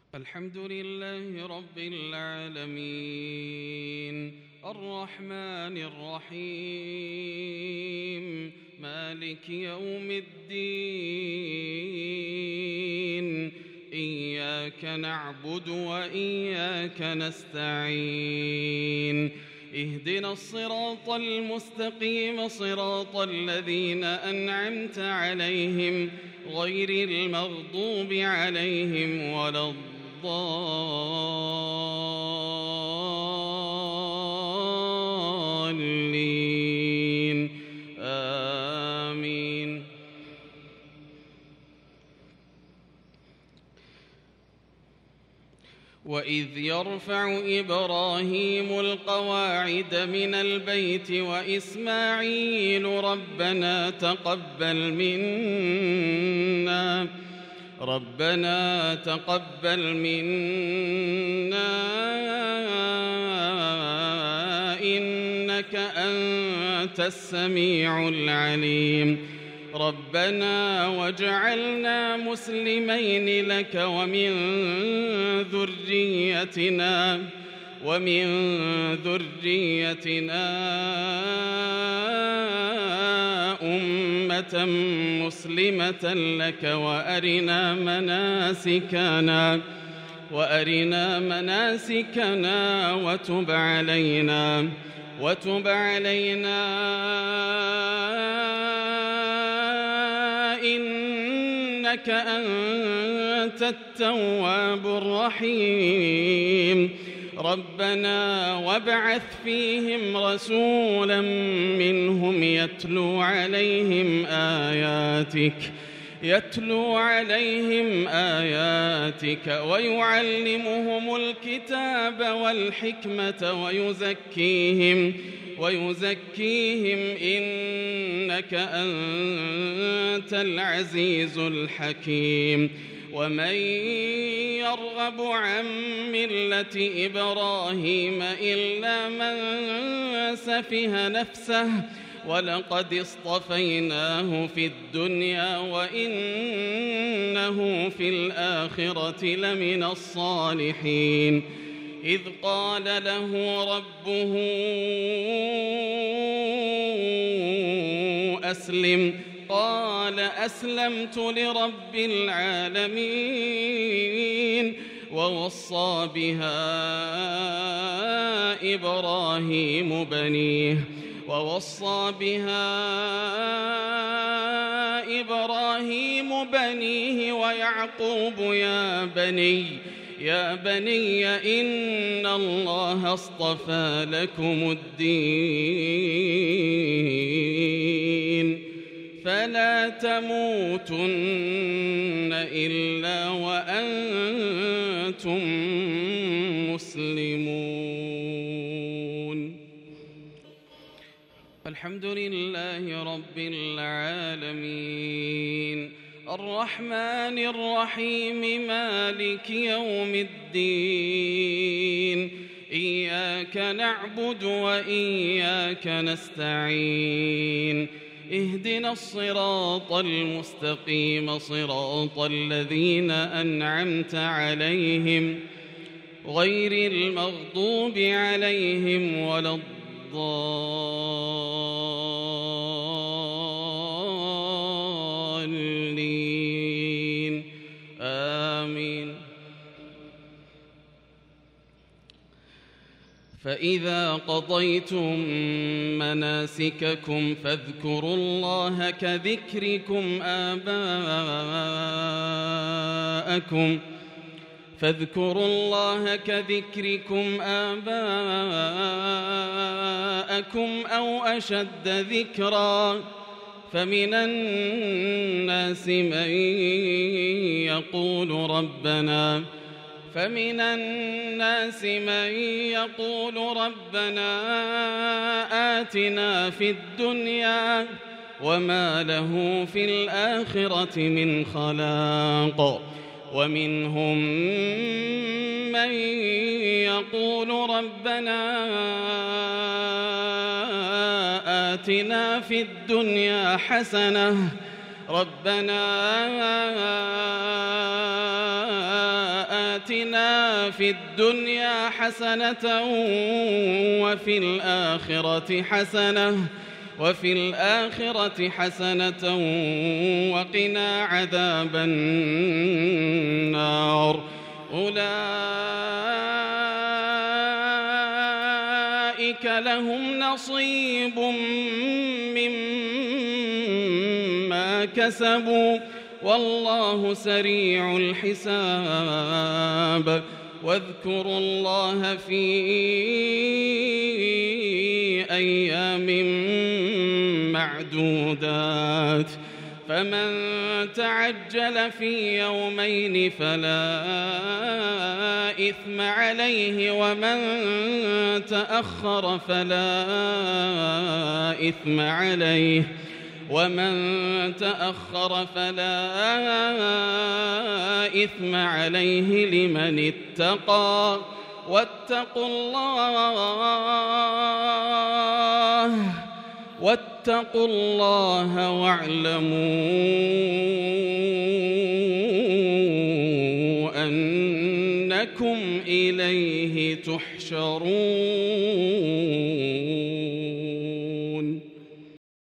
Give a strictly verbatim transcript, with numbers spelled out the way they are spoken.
الحمد لله رب العالمين الرحمن الرحيم مالك يوم الدين إياك نعبد وإياك نستعين اهدنا الصراط المستقيم صراط الذين أنعمت عليهم غير المغضوب عليهم ولا الضالين آمين. وإذ يرفع إبراهيم القواعد من البيت وإسماعيل ربنا تقبل منا ربنا تقبل منا إنك أنت السميع العليم ربنا واجعلنا مسلمين لك ومن ذريتنا ومن ذريتنا أمة مسلمة لك وأرنا مناسكنا وأرنا مناسكنا وتب علينا وتب علينا إنك أنت التواب الرحيم ربنا وابعث فيهم رسولا منهم يتلو عليهم آياتك يتلو عليهم آياتك ويعلمهم الكتاب والحكمة ويزكيهم ويزكيهم إنك أنت العزيز الحكيم ومن يرغب عن ملة إبراهيم إلا من سفه نفسه ولقد اصطفيناه في الدنيا وإنه في الآخرة لمن الصالحين إذ قال له ربه أسلم قال أسلمت لرب العالمين ووصى بها إبراهيم بنيه ووصى بها إبراهيم بنيه ويعقوب يا بني يا بني إن الله اصطفى لكم الدين فلا تموتن إلا وأنتم مسلمون. الحمد لله رب العالمين الرحمن الرحيم مالك يوم الدين إياك نعبد وإياك نستعين اهدنا الصراط المستقيم صراط الذين أنعمت عليهم غير المغضوب عليهم ولا الضالين آمين. فإذا قضيتم مناسككم فاذكروا الله كذكركم آباءكم فاذكروا الله كذكركم آباءكم أو أشد ذكرا فمن الناس من يقول ربنا فمن الناس من يقول ربنا آتنا في الدنيا وما له في الآخرة من خلاق ومنهم من يقول ربنا آتنا في الدنيا حسنة ربنا آتنا في الدنيا حسنة وفي الآخرة حسنة وفي الآخرة حسنة وقنا عذاب النار أولئك لهم نصيب مما كسبوا والله سريع الحساب واذكروا الله في أيام معدودات فمن تعجل في يومين فلا إثم عليه ومن تأخر فلا إثم عليه ومن تأخر فلا إثم عليه لمن اتقى واتقوا الله واتقوا الله واعلموا أنكم إليه تحشرون.